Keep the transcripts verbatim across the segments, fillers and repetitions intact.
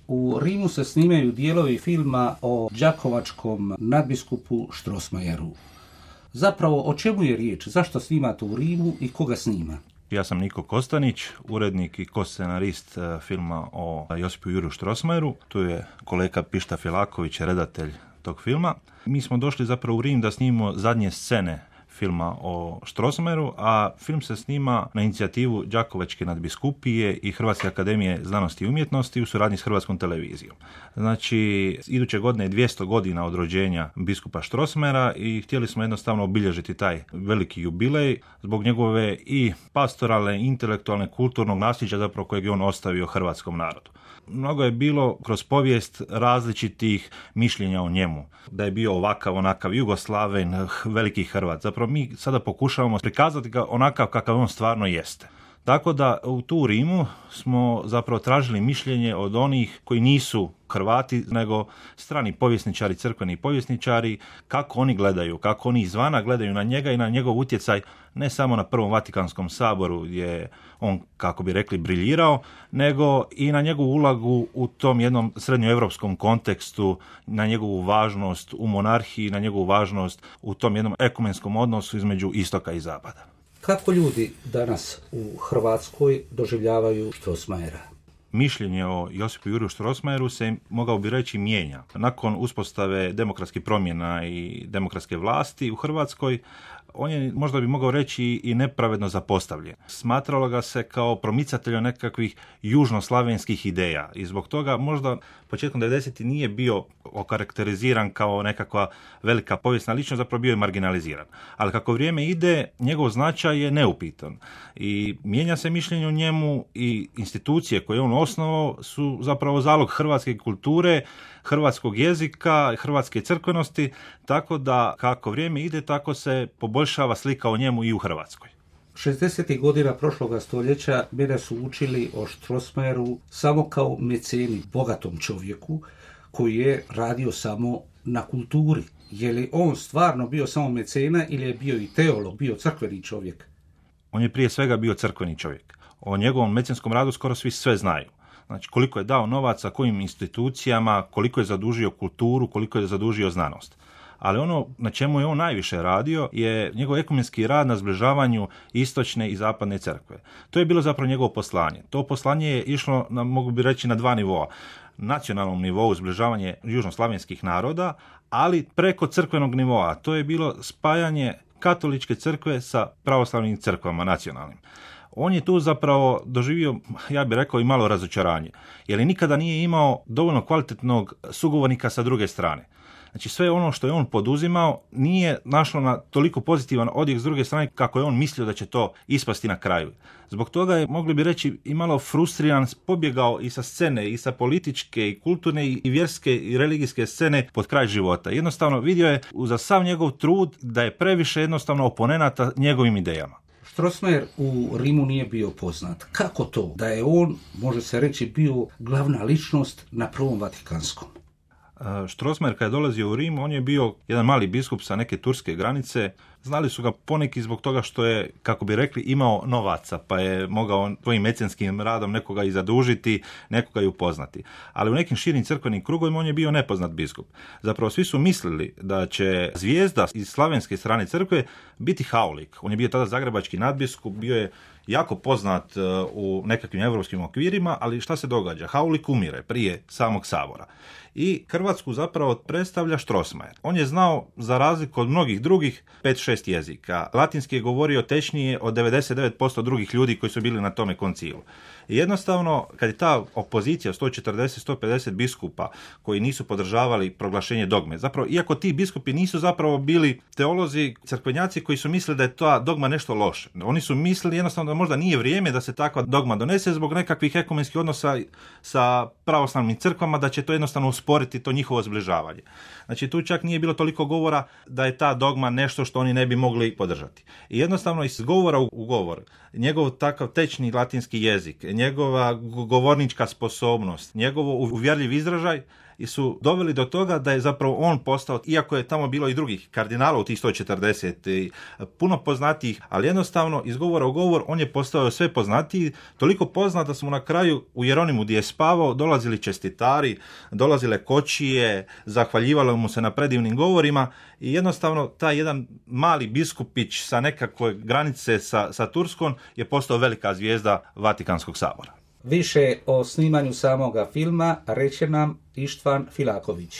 U Rimu se snimaju dijelovi filma o đakovačkom nadbiskupu Strossmayeru. Zapravo, o čemu je riječ? Zašto snimate u Rimu i koga snima? Ja sam Niko Kostanić, urednik i koscenarist filma o Josipu Juriju Strossmayeru. Tu je kolega Pišta Filaković, redatelj tog filma. Mi smo došli zapravo u Rim da snimimo zadnje scene filma o Strossmayeru, a film se snima na inicijativu Đakovačke nadbiskupije i Hrvatske akademije znanosti i umjetnosti u suradnji s Hrvatskom televizijom. Znači, iduće godine je dvjesto godina od rođenja biskupa Strossmayera i htjeli smo jednostavno obilježiti taj veliki jubilej zbog njegove i pastoralne, intelektualne, kulturnog nasljeđa zapravo kojeg je on ostavio hrvatskom narodu. Mnogo je bilo kroz povijest različitih mišljenja o njemu. Da je bio ovakav, onakav Jugoslaven, veliki Hrvat. Zapravo mi sada pokušavamo prikazati ga onakav kakav on stvarno jeste. Tako da u tu Rimu smo zapravo tražili mišljenje od onih koji nisu Hrvati, nego strani povjesničari, crkveni povjesničari, kako oni gledaju, kako oni izvana gledaju na njega i na njegov utjecaj ne samo na Prvom Vatikanskom saboru gdje je on, kako bi rekli, briljirao, nego i na njegovu ulogu u tom jednom srednjoevropskom kontekstu, na njegovu važnost u monarhiji, na njegovu važnost u tom jednom ekumenskom odnosu između istoka i zapada. Kako ljudi danas u Hrvatskoj doživljavaju Strossmayera? Mišljenje o Josipu Juriju Strossmayeru se, mogao bi reći, mijenja. Nakon uspostave demokratskih promjena i demokratske vlasti u Hrvatskoj, on je, možda bi mogao reći, i nepravedno zapostavljen. Smatralo ga se kao promicatelja nekakvih južnoslavenskih ideja i zbog toga možda početkom devedesetih nije bio okarakteriziran kao nekakva velika povijesna ličnost, zapravo bio je marginaliziran. Ali kako vrijeme ide, njegov značaj je neupitan i mijenja se mišljenje o njemu i institucije koje on osnovao su zapravo zalog hrvatske kulture, hrvatskog jezika, hrvatske crkvenosti, tako da kako vrijeme ide, tako se poboljšava slika o njemu i u Hrvatskoj. šezdesetih godina prošloga stoljeća mene su učili o Strossmayeru samo kao meceni, bogatom čovjeku koji je radio samo na kulturi. Je li on stvarno bio samo mecena ili je bio i teolog, bio crkveni čovjek? On je prije svega bio crkveni čovjek. O njegovom mecenskom radu skoro svi sve znaju. Znači, koliko je dao novaca, kojim institucijama, koliko je zadužio kulturu, koliko je zadužio znanost. Ali ono na čemu je on najviše radio je njegov ekumenski rad na zbližavanju istočne i zapadne crkve. To je bilo zapravo njegovo poslanje. To poslanje je išlo, na, mogu bi reći, na dva nivoa. Nacionalnom nivou zbližavanje južnoslavenskih naroda, ali preko crkvenog nivoa. To je bilo spajanje katoličke crkve sa pravoslavnim crkvama nacionalnim. On je tu zapravo doživio, ja bih rekao, i malo razočaranje, jer nikada nije imao dovoljno kvalitetnog sugovornika sa druge strane. Znači, sve ono što je on poduzimao nije našlo na toliko pozitivan odjek s druge strane kako je on mislio da će to ispasti na kraju. Zbog toga je, mogli bi reći, i malo frustriran, pobjegao i sa scene, i sa političke, i kulturne, i vjerske, i religijske scene pod kraj života. Jednostavno vidio je za sav njegov trud da je previše jednostavno oponenata njegovim idejama. Strossmayer u Rimu nije bio poznat. Kako to da je on, može se reći, bio glavna ličnost na Prvom Vatikanskom? Strossmayer kad je dolazio u Rim, on je bio jedan mali biskup sa neke turske granice. Znali su ga poneki zbog toga što je, kako bi rekli, imao novaca, pa je mogao svojim mecenskim radom nekoga i zadužiti, nekoga i upoznati. Ali u nekim širim crkvenim krugovima on je bio nepoznat biskup. Zapravo svi su mislili da će zvijezda iz slavenske strane crkve biti Haulik. On je bio tada zagrebački nadbiskup, bio je jako poznat u nekakvim europskim okvirima, ali šta se događa? Haulik umire prije samog sabora. I Hrvatsku zapravo predstavlja Strossmayer. On je znao, za razliku od mnogih drugih, pet šest jezika. Latinski je govorio tečnije od devedeset devet posto drugih ljudi koji su bili na tome koncilu. I jednostavno, kad je ta opozicija sto četrdeset do sto pedeset biskupa koji nisu podržavali proglašenje dogme, zapravo, iako ti biskupi nisu zapravo bili teolozi, crkvenjaci koji su mislili da je ta dogma nešto loše. Oni su mislili jednostavno da možda nije vrijeme da se takva dogma donese zbog nekakvih ekumenskih odnosa sa pravoslavnim crkvama, da će to jednostavno usporiti usporiti to njihovo zbližavanje. Znači tu čak nije bilo toliko govora da je ta dogma nešto što oni ne bi mogli podržati. I jednostavno iz govora u govor, njegov takav tečni latinski jezik, njegova govornička sposobnost, njegov uvjerljiv izražaj i su doveli do toga da je zapravo on postao, iako je tamo bilo i drugih kardinala u tih sto četrdeset, puno poznatijih, ali jednostavno iz govora u govor on je postao sve poznatiji, toliko poznat da smo na kraju u Jeronimu gdje je spavao dolazili čestitari, dolazile kočije, zahvaljivalo mu se na predivnim govorima i jednostavno taj jedan mali biskupić sa nekakve granice sa, sa Turskom je postao velika zvijezda Vatikanskog sabora. Više o snimanju samoga filma reče nam Ištvan Filaković.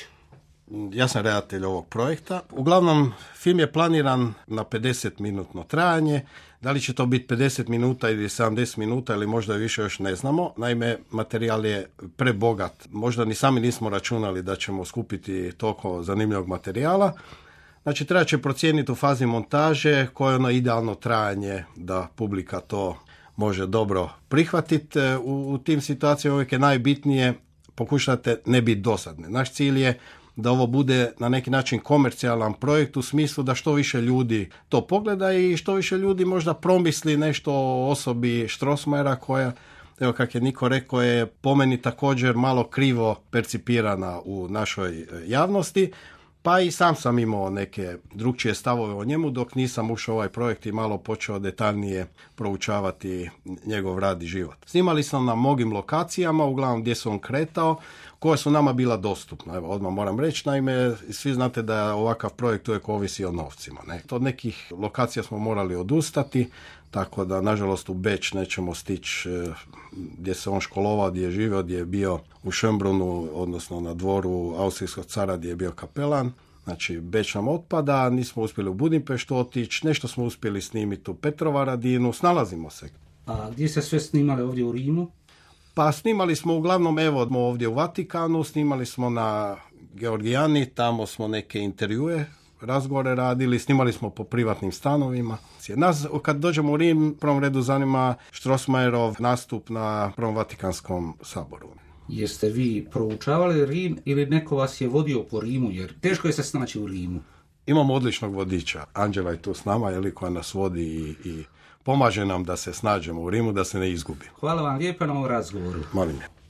Ja sam redatelj ovog projekta. Uglavnom, film je planiran na pedeset minutno trajanje. Da li će to biti pedeset minuta ili sedamdeset minuta ili možda više još ne znamo. Naime, materijal je prebogat. Možda ni sami nismo računali da ćemo skupiti toliko zanimljivog materijala. Znači, treba će procijeniti u fazi montaže koje je ono idealno trajanje da publika to može dobro prihvatiti. U, u tim situacijama uvijek je najbitnije pokušate ne biti dosadni. Naš cilj je da ovo bude na neki način komercijalan projekt u smislu da što više ljudi to pogleda i što više ljudi možda promisli nešto o osobi Strossmayera koja, evo kak je Niko rekao, je po meni također malo krivo percipirana u našoj javnosti. Pa i sam sam imao neke drugčije stavove o njemu dok nisam ušao u ovaj projekt i malo počeo detaljnije proučavati njegov rad i život. Snimali smo na mnogim lokacijama, uglavnom gdje se on kretao, koje su nama bila dostupna. Evo, odmah moram reći, naime, svi znate da ovakav projekt uvijek ovisi o novcima. Ne? Od nekih lokacija smo morali odustati, tako da, nažalost, u Beč nećemo stići gdje se on školovao, gdje je živio, gdje je bio u Schönbrunnu, odnosno na dvoru austrijskog cara gdje je bio kapelan. Znači, Beč nam otpada, nismo uspjeli u Budimpeštu otići, nešto smo uspjeli snimiti u Petrovaradinu, snalazimo se. A gdje se sve snimali ovdje u Rimu? Pa snimali smo uglavnom, evo, ovdje u Vatikanu, snimali smo na Georgijani, tamo smo neke intervjue, razgovore radili, snimali smo po privatnim stanovima. Nas, kad dođemo u Rim, u prvom redu zanima Strossmayerov nastup na Prvom Vatikanskom saboru. Jeste vi proučavali Rim ili neko vas je vodio po Rimu, jer teško je se snaći u Rimu? Imamo odličnog vodiča, Anđela je tu s nama, je li, koja nas vodi i, i pomaže nam da se snađemo u Rimu, da se ne izgubi. Hvala vam lijepo na ovom razgovoru. Molim je.